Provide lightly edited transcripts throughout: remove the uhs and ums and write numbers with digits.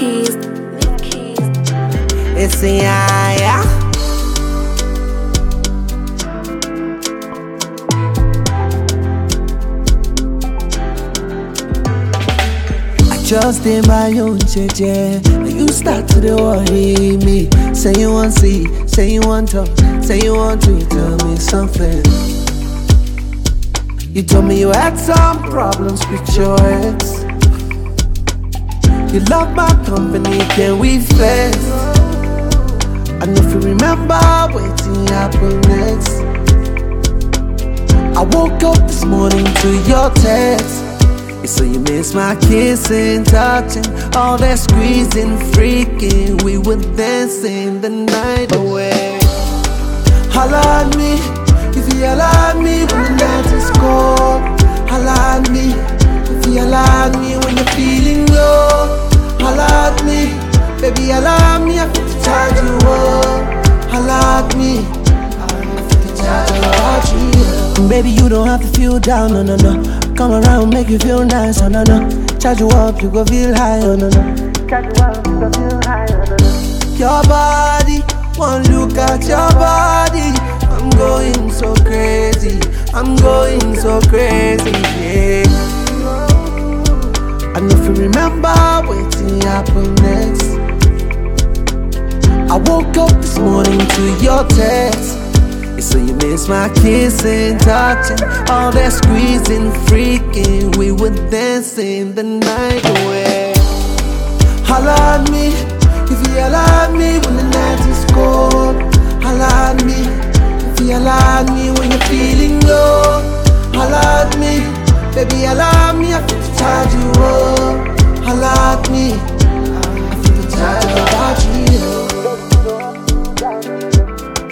keys. It's a yeah. Just in my own jeje, and you start to worry me. Say you want see, say you want talk, say you want to tell me something. You told me you had some problems with your ex. You love my company, can we flex? I know if you remember waiting happen next. I woke up this morning to your text. So you miss my kissing, touching, all that squeezing, freaking. We were dancing the night away. Holla at me, if you holla at me when the night is cold. Holla at me, if you holla at me when you're feeling low. Holla at me, baby holla at me, I feel to charge you up. Holla at me, I feel to charge you up. Baby you don't have to feel down, no, no, no. Come around, make you feel nice, oh no no. Charge you up, you go feel high, oh no no. Charge you up, you go feel high, oh no no. Your body, one look at your body. I'm going so crazy, I'm going so crazy, yeah. I know if you remember waiting happen next. I woke up this morning to your text. So you miss my kissing, touching, all that squeezing, freaking. We were dancing the night away. Holla at me, if you holla at me when the night is cold. Holla at me, if you holla at me when you're feeling low. Holla at me, baby holla at me, I feel to charge you up. Holla at me, I feel to charge you up.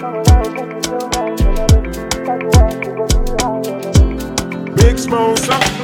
Big Smoke.